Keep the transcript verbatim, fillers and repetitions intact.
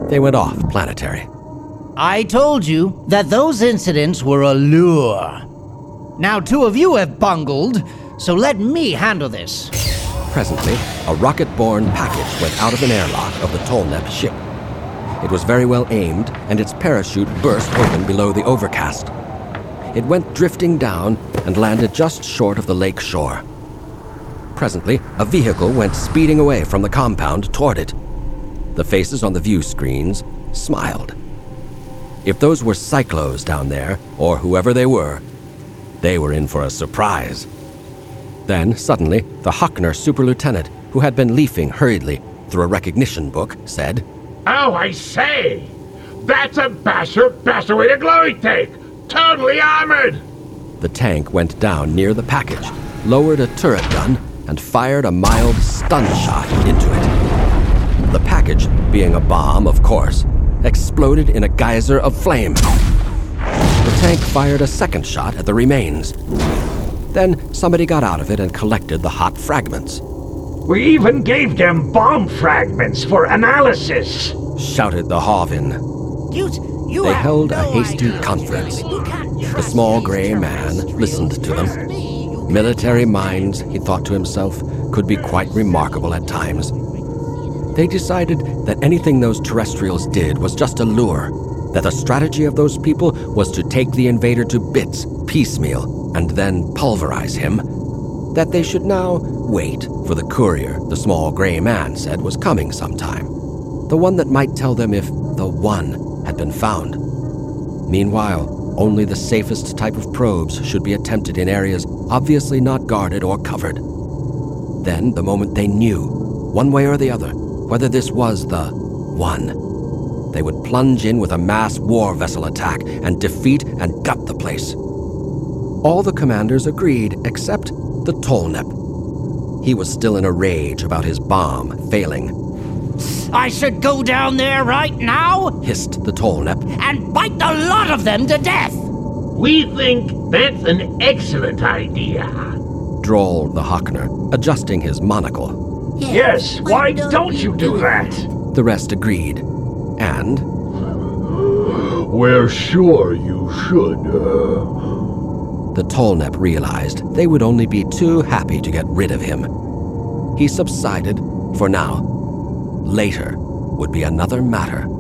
they went off planetary. I told you that those incidents were a lure. Now two of you have bungled, so let me handle this. Presently, a rocket-borne package went out of an airlock of the Tolnep ship. It was very well aimed, and its parachute burst open below the overcast. It went drifting down and landed just short of the lake shore. Presently, a vehicle went speeding away from the compound toward it. The faces on the view screens smiled. If those were Cyclos down there, or whoever they were, they were in for a surprise. Then, suddenly, the Hockner superlieutenant, who had been leafing hurriedly through a recognition book, said, "Oh, I say! That's a Basher Basherwaiter glory tank! Totally armored!" The tank went down near the package, lowered a turret gun, and fired a mild stun shot into it. The package, being a bomb, of course, exploded in a geyser of flame. The tank fired a second shot at the remains. Then somebody got out of it and collected the hot fragments. "We even gave them bomb fragments for analysis!" shouted the Hovin. You, you They have held a no hasty idea. conference. You can't The trust small these gray man terrestrials. listened to them. Trust me, you can't Military trust minds, he thought to himself, could be quite remarkable at times. They decided that anything those terrestrials did was just a lure, that the strategy of those people was to take the invader to bits, piecemeal, and then pulverize him, that they should now wait for the courier the small gray man said was coming sometime, the one that might tell them if the one had been found. Meanwhile, only the safest type of probes should be attempted in areas obviously not guarded or covered. Then, the moment they knew, one way or the other, whether this was the one, they would plunge in with a mass war vessel attack and defeat and gut the place. All the commanders agreed except the Tolnep. He was still in a rage about his bomb failing. I should go down there right now Hissed the Tolnep. and bite the lot of them to death. "We think that's an excellent idea." Drawled the Hockner, adjusting his monocle. "Yes, why don't you do that?" The rest agreed. And We're sure you should, uh... the Tolnep realized they would only be too happy to get rid of him. He subsided for now. Later would be another matter.